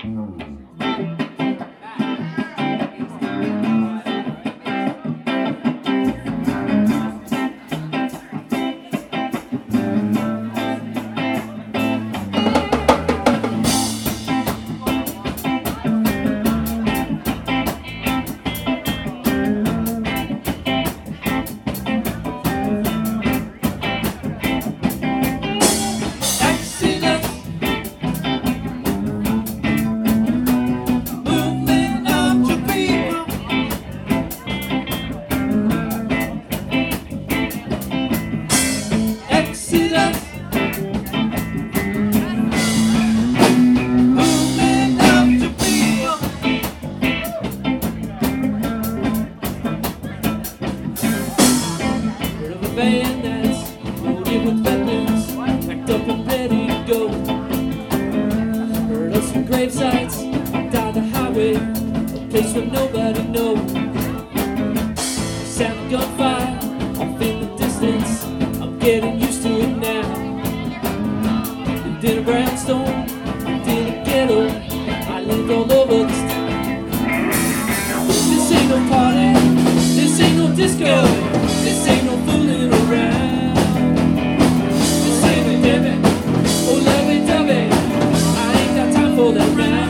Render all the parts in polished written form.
Van that's loaded with weapons, packed up and ready to go. Heard of some grave sites down the highway, a place where nobody knows. Sound of gunfire off in the distance, I'm getting used to it now. Lived in a brownstone, lived in a ghetto, I lived all over this town. This ain't no party, this ain't no disco, this ain't no fooling around. This ain't no Debbie, oh lovey-dovey, I ain't got time for that now.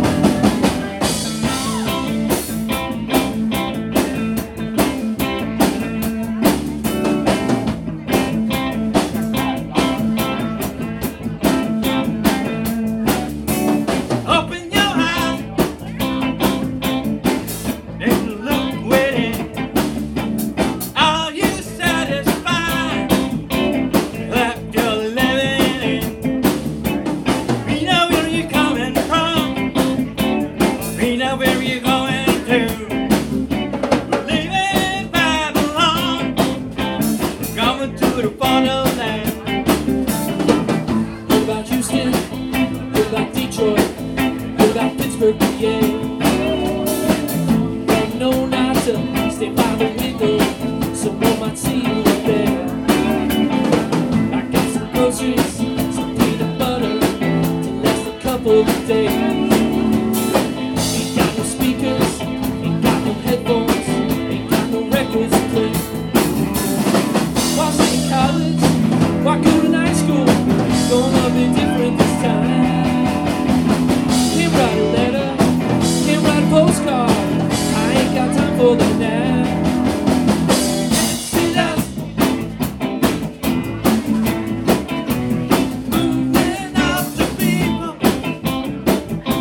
Open your eyes and look within. Are you satisfied that you're living in? We know where you're coming from. We know where you're going to. We're leaving Babylon, coming to the fatherland. What about Houston? What about Detroit? What about Pittsburgh, PA? Well, no, not to stay by the window, someone might see you up there. I got some groceries, some peanut butter to last a couple of days. Ain't got no speakers, ain't got no headphones, ain't got no records to play. Why stay in college? Why go to night school? Gonna be different this time. Can't write a letter, can't write a postcard, I ain't got time for that now. See that? Moving up to people,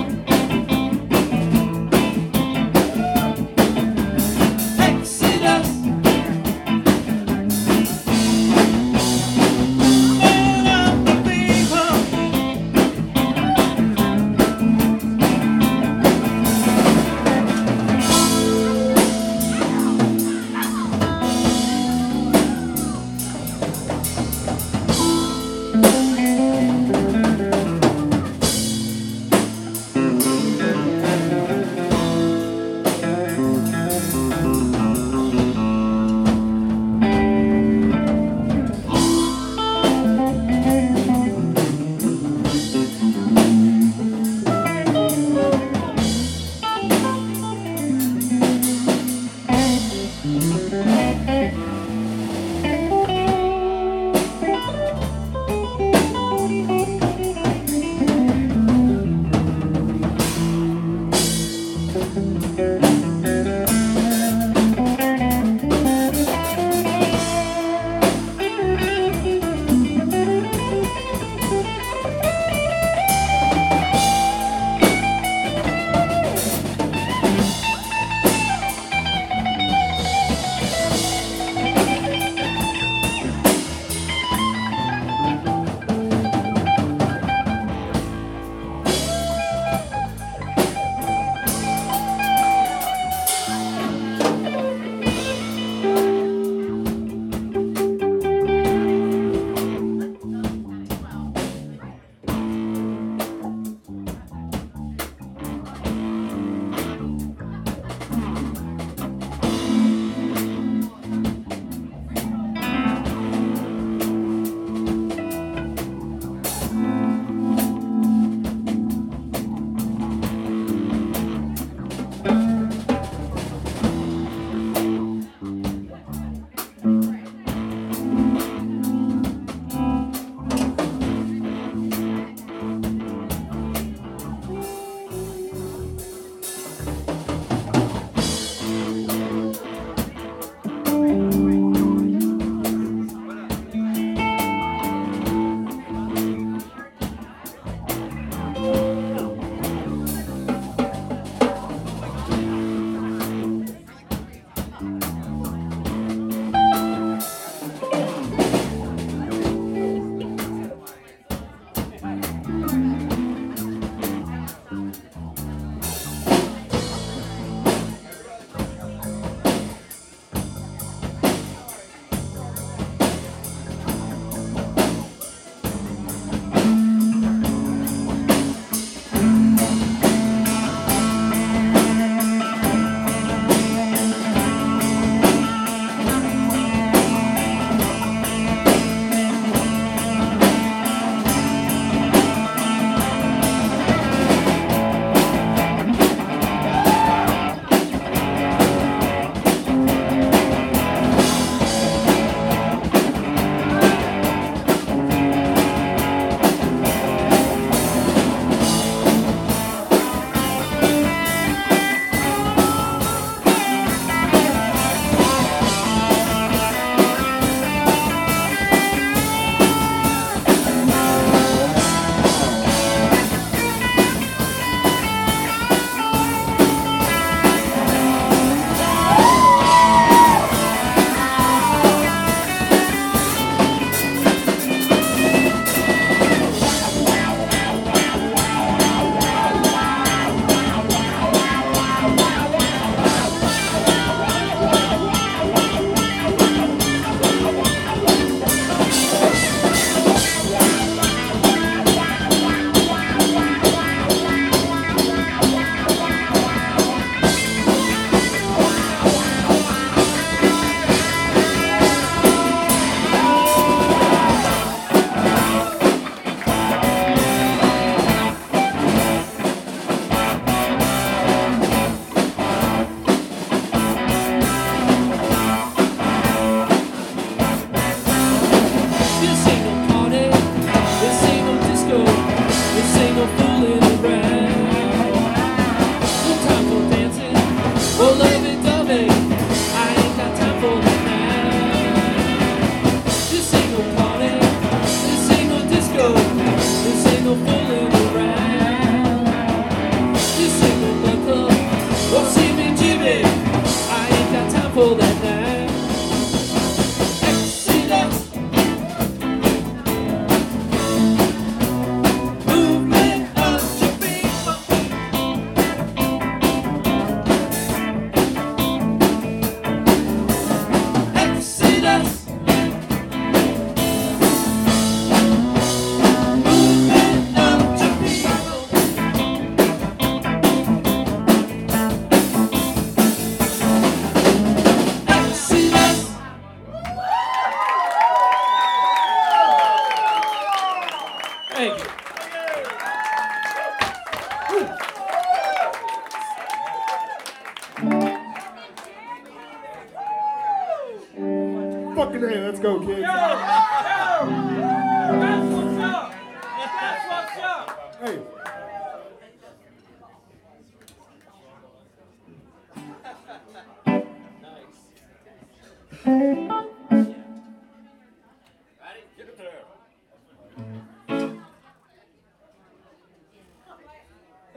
fucking A. Let's go, kids. That's what's up. That's what's up. Hey. Nice.